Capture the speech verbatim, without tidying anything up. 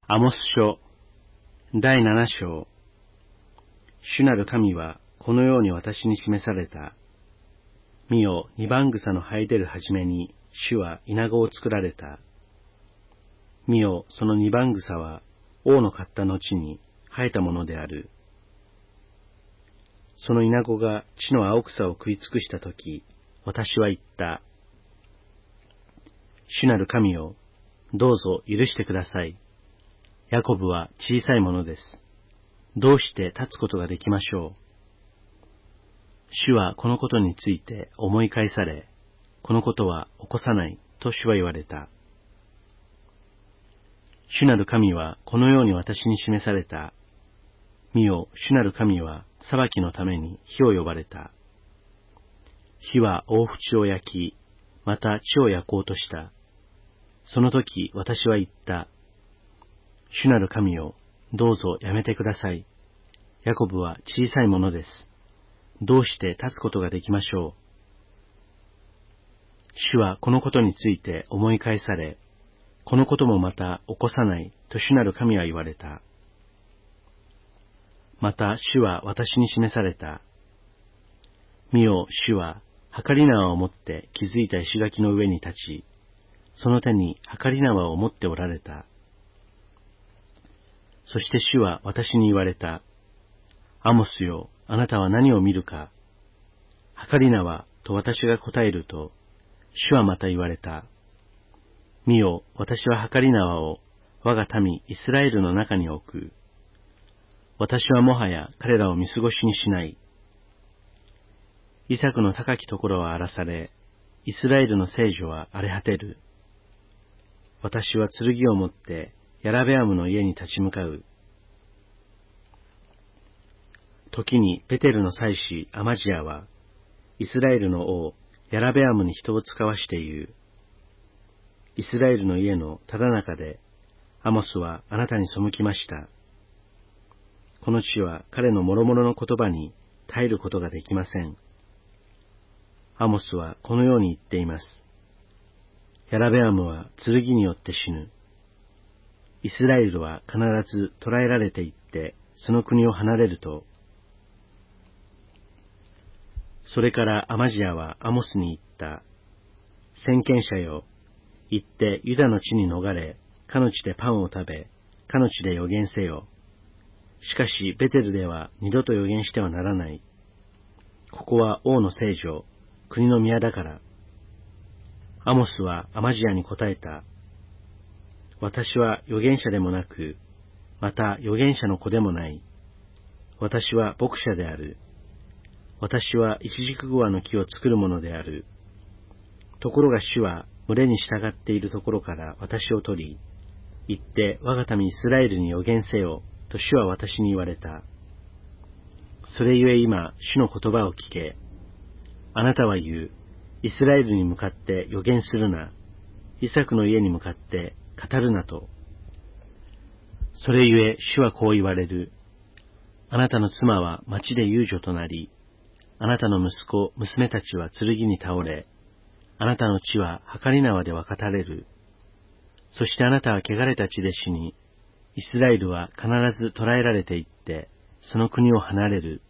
アモス書だいなな章。主なる神はこのように私に示された。見よ、二番草の生え出るはじめに主は稲子を作られた。見よ、その二番草は王の買った後に生えたものである。その稲子が地の青草を食い尽くしたとき、私は言った。主なる神よ、どうぞ許してください。ヤコブは小さいものです。どうして立つことができましょう。主はこのことについて思い返され、このことは起こさないと主は言われた。主なる神はこのように私に示された。見よ、主なる神は裁きのために火を呼ばれた。火は大淵を焼き、また地を焼こうとした。その時私は言った。主なる神よ、どうぞやめてください。ヤコブは小さいものです。どうして立つことができましょう。主はこのことについて思い返され、このこともまた起こさないと主なる神は言われた。また主は私に示された。見よ、主は計り縄を持って築いた石垣の上に立ち、その手に計り縄を持っておられた。そして主は私に言われた。アモスよ、あなたは何を見るか。計り縄と私が答えると、主はまた言われた。見よ、私は計り縄を我が民イスラエルの中に置く。私はもはや彼らを見過ごしにしない。イサクの高きところは荒らされ、イスラエルの聖女は荒れ果てる。私は剣を持ってヤラベアムの家に立ち向かう。時にベテルの祭司アマジアは、イスラエルの王ヤラベアムに人を使わして言う。イスラエルの家のただ中で、アモスはあなたに背きました。この地は彼の諸々の言葉に耐えることができません。アモスはこのように言っています。ヤラベアムは剣によって死ぬ。イスラエルは必ず捕らえられていって、その国を離れると。それからアマジアはアモスに言った。先見者よ、行ってユダの地に逃れ、かの地でパンを食べ、かの地で預言せよ。しかしベテルでは二度と預言してはならない。ここは王の聖女、国の宮だから。アモスはアマジアに答えた。私は預言者でもなく、また預言者の子でもない。私は牧者である。私はイチジクグアの木を作るものである。ところが主は群れに従っているところから私を取り、行って我が民イスラエルに預言せよ、と主は私に言われた。それゆえ今、主の言葉を聞け。あなたは言う。イスラエルに向かって預言するな。イサクの家に向かって語るなと。それゆえ主はこう言われる。あなたの妻は町で遊女となり、あなたの息子、娘たちは剣に倒れ、あなたの地は計り縄で分かたれる。そしてあなたは汚れた地で死に、イスラエルは必ず捕らえられていって、その国を離れる。